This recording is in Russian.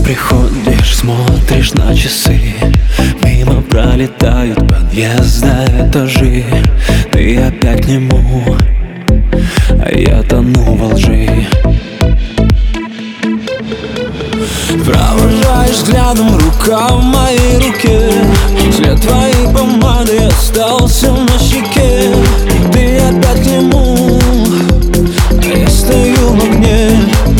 приходишь, смотришь на часы, мимо пролетают подъезда, этажи. Ты опять к нему, а я тону во лжи. Провожаешь взглядом, рука в моей руке, след твоей помады остался на щеке. Ты опять к нему, а я стою в огне.